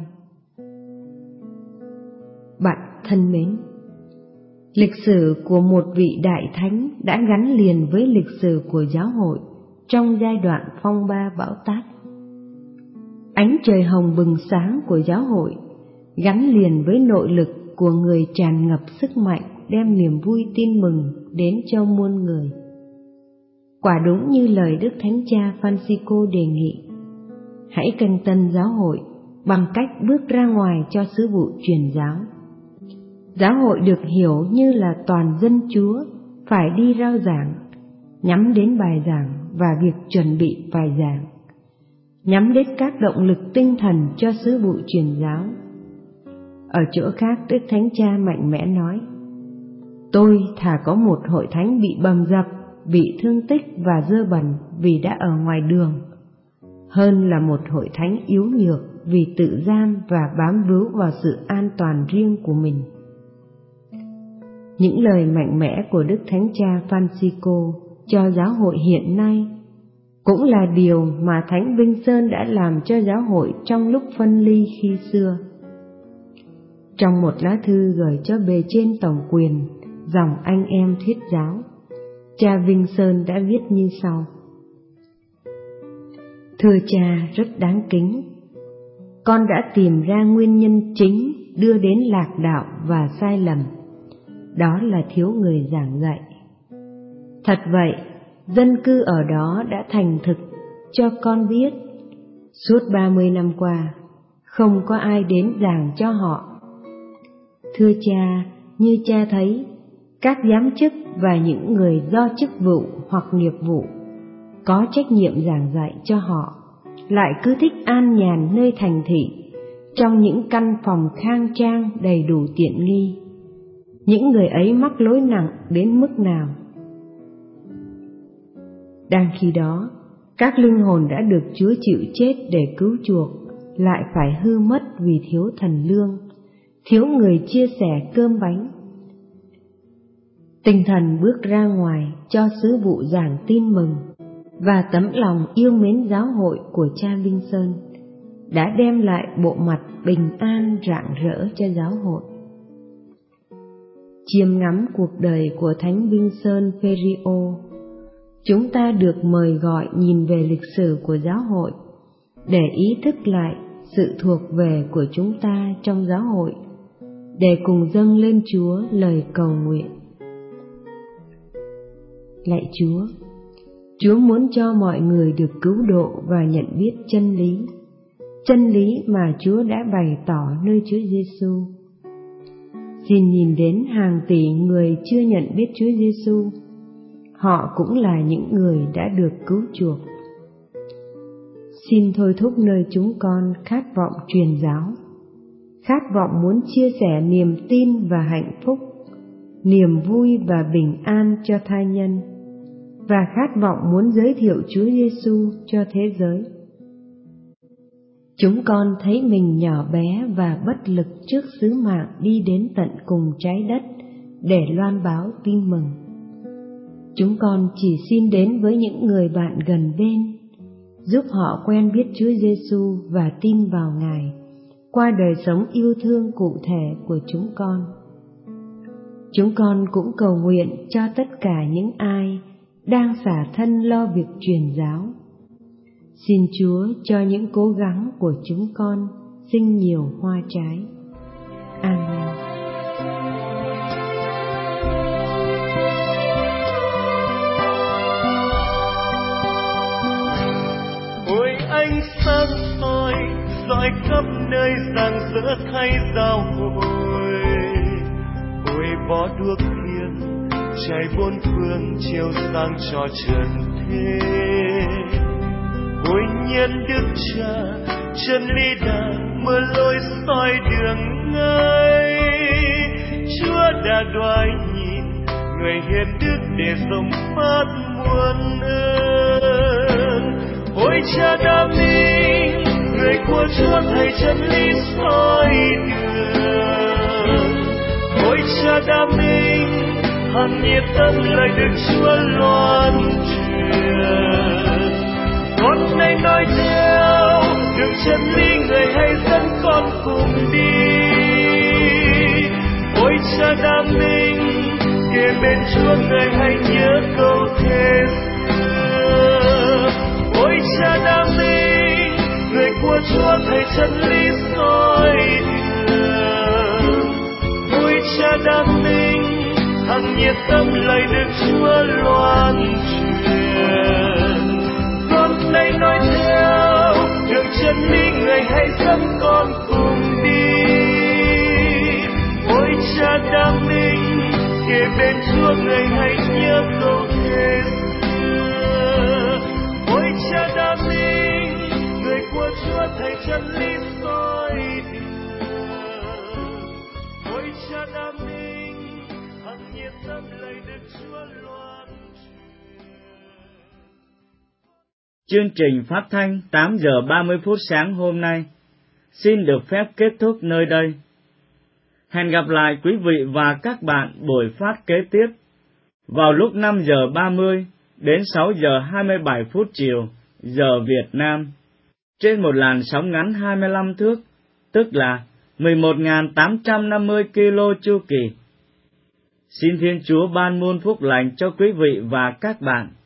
Bạn thân mến, lịch sử của một vị đại thánh đã gắn liền với lịch sử của giáo hội trong giai đoạn phong ba bão táp. Ánh trời hồng bừng sáng của giáo hội gắn liền với nội lực của người tràn ngập sức mạnh đem niềm vui tin mừng đến cho muôn người. Quả đúng như lời Đức Thánh Cha Francisco đề nghị, hãy canh tân giáo hội bằng cách bước ra ngoài cho sứ vụ truyền giáo. Giáo hội được hiểu như là toàn dân Chúa phải đi rao giảng, nhắm đến bài giảng và việc chuẩn bị bài giảng, nhắm đến các động lực tinh thần cho sứ vụ truyền giáo. Ở chỗ khác, Đức Thánh Cha mạnh mẽ nói, tôi thà có một hội thánh bị bầm dập, bị thương tích và dơ bẩn vì đã ở ngoài đường, hơn là một hội thánh yếu nhược vì tự giam và bám víu vào sự an toàn riêng của mình. Những lời mạnh mẽ của Đức Thánh Cha Francisco cho giáo hội hiện nay cũng là điều mà Thánh Vinh Sơn đã làm cho giáo hội trong lúc phân ly khi xưa. Trong một lá thư gửi cho bề trên tổng quyền, dòng anh em thuyết giáo, cha Vinh Sơn đã viết như sau: Thưa cha rất đáng kính, con đã tìm ra nguyên nhân chính đưa đến lạc đạo và sai lầm, đó là thiếu người giảng dạy. Thật vậy, dân cư ở đó đã thành thực cho con biết, suốt 30 năm qua, không có ai đến giảng cho họ. Thưa cha, như cha thấy, các giám chức và những người do chức vụ hoặc nghiệp vụ có trách nhiệm giảng dạy cho họ, lại cứ thích an nhàn nơi thành thị, trong những căn phòng khang trang đầy đủ tiện nghi. Những người ấy mắc lỗi nặng đến mức nào? Đang khi đó, các linh hồn đã được Chúa chịu chết để cứu chuộc, lại phải hư mất vì thiếu thần lương, thiếu người chia sẻ cơm bánh. Tinh thần bước ra ngoài cho sứ vụ giảng tin mừng và tấm lòng yêu mến giáo hội của cha Vinh Sơn đã đem lại bộ mặt bình an rạng rỡ cho giáo hội. Chiêm ngắm cuộc đời của Thánh Vinh Sơn Ferrio, chúng ta được mời gọi nhìn về lịch sử của giáo hội để ý thức lại sự thuộc về của chúng ta trong giáo hội, để cùng dâng lên Chúa lời cầu nguyện. Lạy Chúa, Chúa muốn cho mọi người được cứu độ và nhận biết chân lý mà Chúa đã bày tỏ nơi Chúa Giêsu. Xin nhìn đến hàng tỷ người chưa nhận biết Chúa Giêsu, họ cũng là những người đã được cứu chuộc. Xin thôi thúc nơi chúng con khát vọng truyền giáo, khát vọng muốn chia sẻ niềm tin và hạnh phúc, niềm vui và bình an cho tha nhân, và khát vọng muốn giới thiệu Chúa Giêsu cho thế giới. Chúng con thấy mình nhỏ bé và bất lực trước sứ mạng đi đến tận cùng trái đất để loan báo tin mừng. Chúng con chỉ xin đến với những người bạn gần bên, giúp họ quen biết Chúa Giêsu và tin vào Ngài qua đời sống yêu thương cụ thể của chúng con. Chúng con cũng cầu nguyện cho tất cả những ai đang xả thân lo việc truyền giáo. Xin Chúa cho những cố gắng của chúng con sinh nhiều hoa trái. Amen. Ôi ánh sáng soi rọi khắp nơi rạng rỡ thay giao hội. Ôi bó đuốc thiêng cháy bốn phương chiếu sáng cho trần thế. Ôi nhân Đức Cha chân lý đã mở lối soi đường ngay. Chúa đã đoái nhìn người hiền đức để sống phát muôn ơn. Ôi Cha đam minh, người của Chúa thầy chân lý soi đường. Ôi Cha đam minh, hằng nhiệt tâm lời Đức Chúa loan truyền. Con nay nói theo đường chân lý, người hãy dẫn con cùng đi. Ôi Cha đam minh, kề bên Chúa người hãy nhớ câu thề xưa. Ôi Cha đam minh, người của Chúa thầy chân lý soi đường. Ôi Cha đam minh, hằng nhiệt tâm lời Đức Chúa loan truyền. Con nay nói theo đường chân lý, người hãy dẫn con cùng đi. Ôi Cha đam minh, kề bên Chúa người hãy nhớ câu thề xưa. Ôi Cha đam minh, người của Chúa thầy chân lý soi đường. Ôi Cha đam minh, hằng nhiệt tâm lời Đức Chúa loan truyền. Chương trình phát thanh 8 giờ 30 phút sáng hôm nay xin được phép kết thúc nơi đây. Hẹn gặp lại quý vị và các bạn buổi phát kế tiếp vào lúc 5 giờ 30 đến 6 giờ 27 phút chiều giờ Việt Nam trên một làn sóng ngắn 25 thước, tức là 11.850 km chu kỳ. Xin Thiên Chúa ban muôn phúc lành cho quý vị và các bạn.